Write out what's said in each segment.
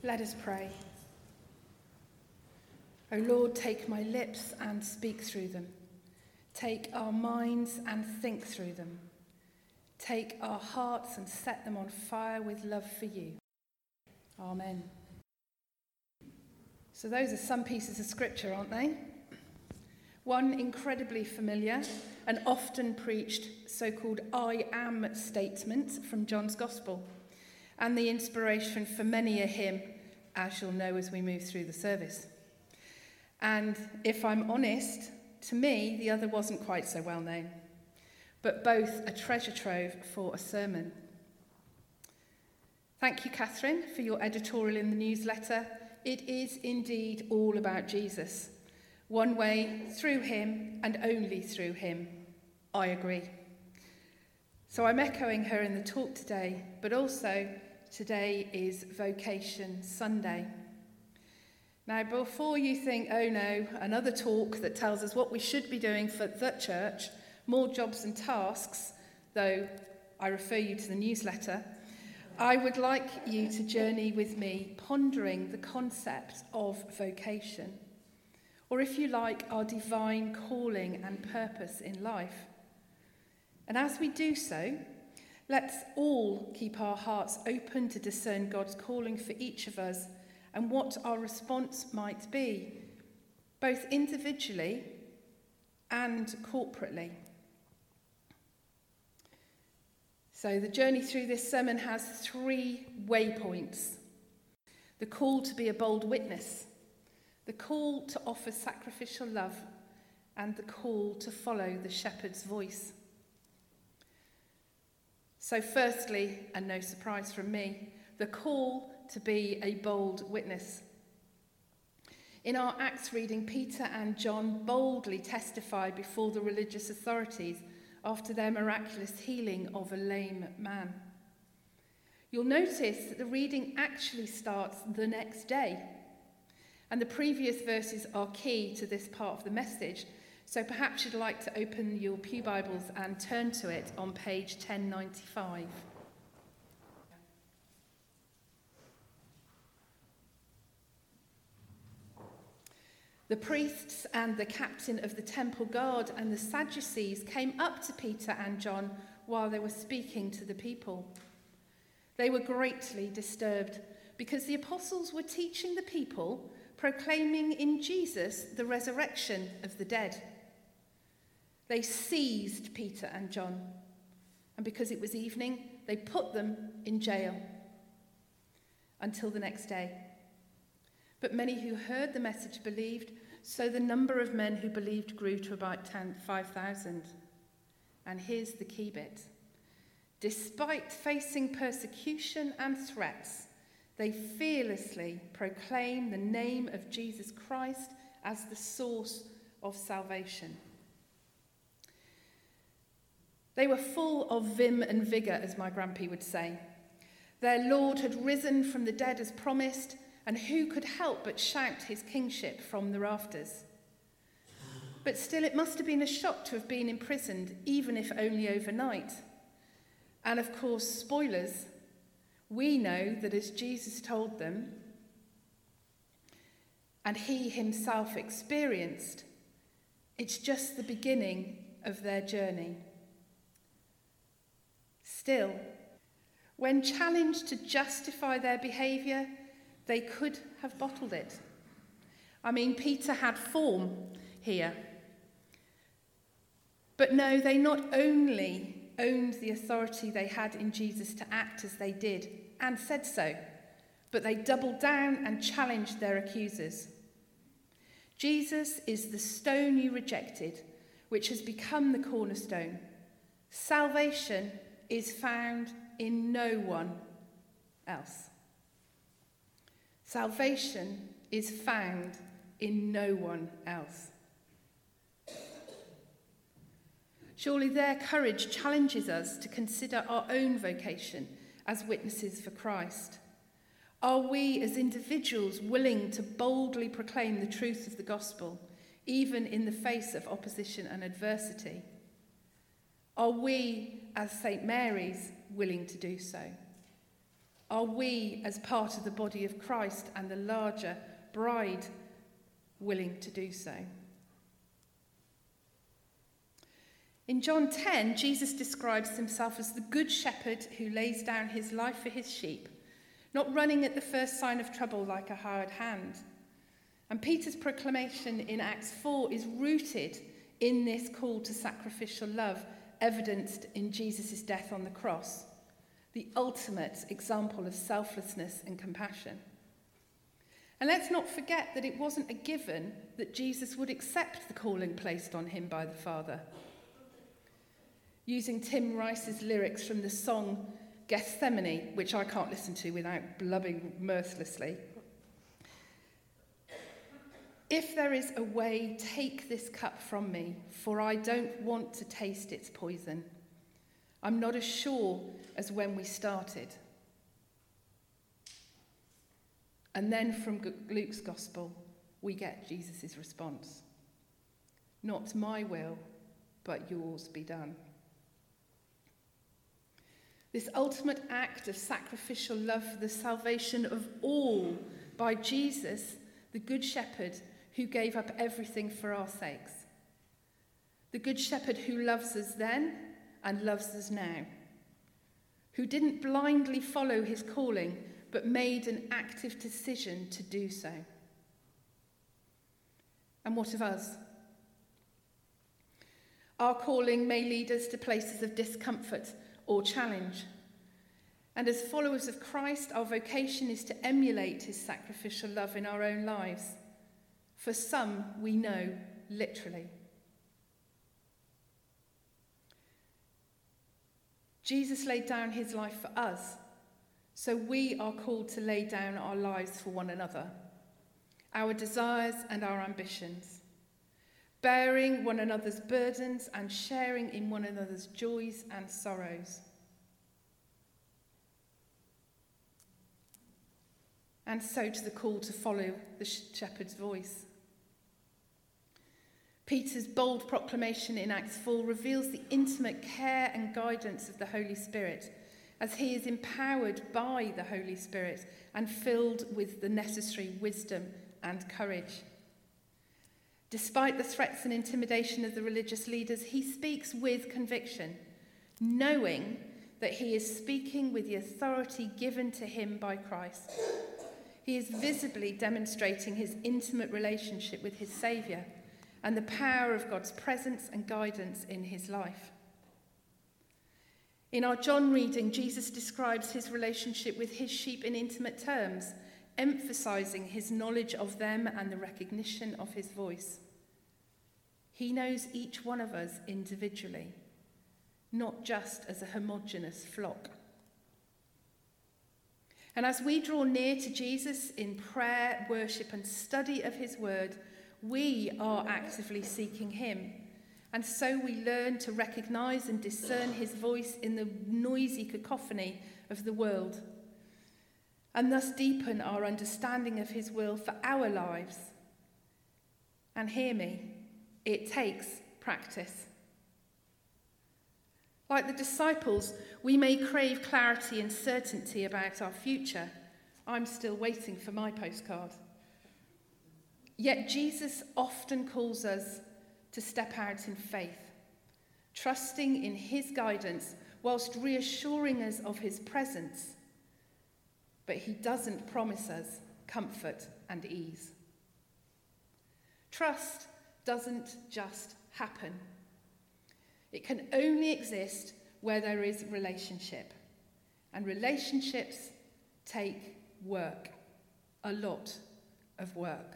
Let us pray. O Lord, take my lips and speak through them. Take our minds and think through them. Take our hearts and set them on fire with love for you. Amen. So those are some pieces of scripture, aren't they? One incredibly familiar and often preached so-called I am statement from John's Gospel, and the inspiration for many a hymn, as you'll know as we move through the service. And if I'm honest, to me, the other wasn't quite so well known, but both a treasure trove for a sermon. Thank you, Catherine, for your editorial in the newsletter. It is indeed all about Jesus. One way, through him, and only through him. I agree. So I'm echoing her in the talk today, but also today is Vocation Sunday. Now, before you think, oh no, another talk that tells us what we should be doing for the church, more jobs and tasks, though I refer you to the newsletter, I would like you to journey with me pondering the concept of vocation, or if you like, our divine calling and purpose in life. And as we do so, let's all keep our hearts open to discern God's calling for each of us and what our response might be, both individually and corporately. So the journey through this sermon has 3 waypoints. The call to be a bold witness, the call to offer sacrificial love, and the call to follow the shepherd's voice. So firstly, and no surprise from me, the call to be a bold witness. In our Acts reading, Peter and John boldly testify before the religious authorities after their miraculous healing of a lame man. You'll notice that the reading actually starts the next day, and the previous verses are key to this part of the message, so perhaps you'd like to open your pew Bibles and turn to it on page 1095. The priests and the captain of the temple guard and the Sadducees came up to Peter and John while they were speaking to the people. They were greatly disturbed because the apostles were teaching the people, proclaiming in Jesus the resurrection of the dead. They seized Peter and John, and because it was evening, they put them in jail until the next day. But many who heard the message believed, so the number of men who believed grew to about 5,000. And here's the key bit. Despite facing persecution and threats, they fearlessly proclaim the name of Jesus Christ as the source of salvation. They were full of vim and vigour, as my grandpa would say. Their Lord had risen from the dead as promised, and who could help but shout his kingship from the rafters? But still, it must have been a shock to have been imprisoned, even if only overnight. And of course, spoilers, we know that as Jesus told them, and he himself experienced, it's just the beginning of their journey. Still, when challenged to justify their behaviour, they could have bottled it. I mean, Peter had form here. But no, they not only owned the authority they had in Jesus to act as they did, and said so, but they doubled down and challenged their accusers. Jesus is the stone you rejected, which has become the cornerstone. Salvation is found in no one else. Salvation is found in no one else. Surely their courage challenges us to consider our own vocation as witnesses for Christ. Are we as individuals willing to boldly proclaim the truth of the gospel, even in the face of opposition and adversity? Are we, as St. Mary's, willing to do so? Are we, as part of the body of Christ and the larger bride, willing to do so? In John 10, Jesus describes himself as the good shepherd who lays down his life for his sheep, not running at the first sign of trouble like a hired hand. And Peter's proclamation in Acts 4 is rooted in this call to sacrificial love, evidenced in Jesus' death on the cross, the ultimate example of selflessness and compassion. And let's not forget that it wasn't a given that Jesus would accept the calling placed on him by the Father. Using Tim Rice's lyrics from the song Gethsemane, which I can't listen to without blubbing mercilessly. If there is a way, take this cup from me, for I don't want to taste its poison. I'm not as sure as when we started. And then from Luke's gospel, we get Jesus' response. Not my will, but yours be done. This ultimate act of sacrificial love for the salvation of all by Jesus, the Good Shepherd, who gave up everything for our sakes. The Good Shepherd who loves us then and loves us now. Who didn't blindly follow his calling, but made an active decision to do so. And what of us? Our calling may lead us to places of discomfort or challenge. And as followers of Christ, our vocation is to emulate his sacrificial love in our own lives. For some, we know, literally. Jesus laid down his life for us, so we are called to lay down our lives for one another, our desires and our ambitions, bearing one another's burdens and sharing in one another's joys and sorrows. And so to the call to follow the shepherd's voice. Peter's bold proclamation in Acts 4 reveals the intimate care and guidance of the Holy Spirit as he is empowered by the Holy Spirit and filled with the necessary wisdom and courage. Despite the threats and intimidation of the religious leaders, he speaks with conviction, knowing that he is speaking with the authority given to him by Christ. He is visibly demonstrating his intimate relationship with his Saviour and the power of God's presence and guidance in his life. In our John reading, Jesus describes his relationship with his sheep in intimate terms, emphasising his knowledge of them and the recognition of his voice. He knows each one of us individually, not just as a homogeneous flock. And as we draw near to Jesus in prayer, worship, and study of his word, we are actively seeking him. And so we learn to recognise and discern his voice in the noisy cacophony of the world, and thus deepen our understanding of his will for our lives. And hear me, it takes practice. Like the disciples, we may crave clarity and certainty about our future. I'm still waiting for my postcard. Yet Jesus often calls us to step out in faith, trusting in his guidance whilst reassuring us of his presence. But he doesn't promise us comfort and ease. Trust doesn't just happen. It can only exist where there is relationship. And relationships take work, a lot of work.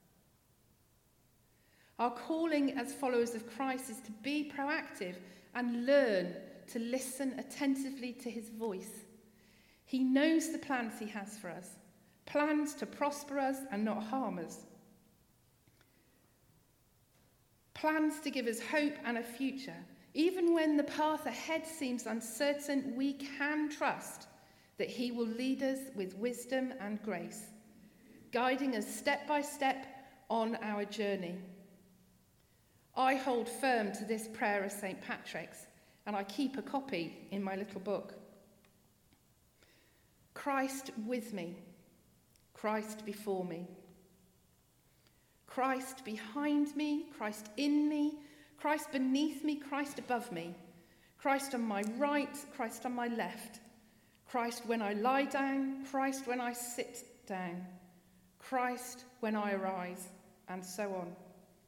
Our calling as followers of Christ is to be proactive and learn to listen attentively to his voice. He knows the plans he has for us, plans to prosper us and not harm us, plans to give us hope and a future. Even when the path ahead seems uncertain, we can trust that he will lead us with wisdom and grace, guiding us step by step on our journey. I hold firm to this prayer of St. Patrick's, and I keep a copy in my little book. Christ with me, Christ before me, Christ behind me, Christ in me, Christ beneath me, Christ above me, Christ on my right, Christ on my left, Christ when I lie down, Christ when I sit down, Christ when I arise, and so on.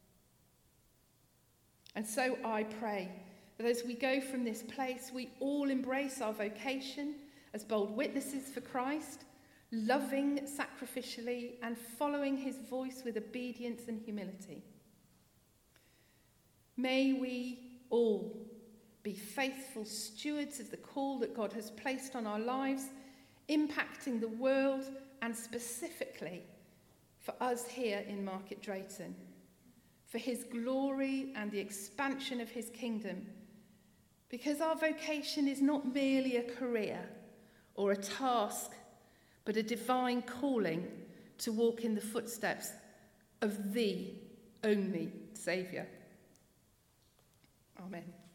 And so I pray that as we go from this place, we all embrace our vocation as bold witnesses for Christ, loving sacrificially and following his voice with obedience and humility. May we all be faithful stewards of the call that God has placed on our lives, impacting the world and specifically for us here in Market Drayton, for his glory and the expansion of his kingdom, because our vocation is not merely a career or a task, but a divine calling to walk in the footsteps of the only Saviour. Amen.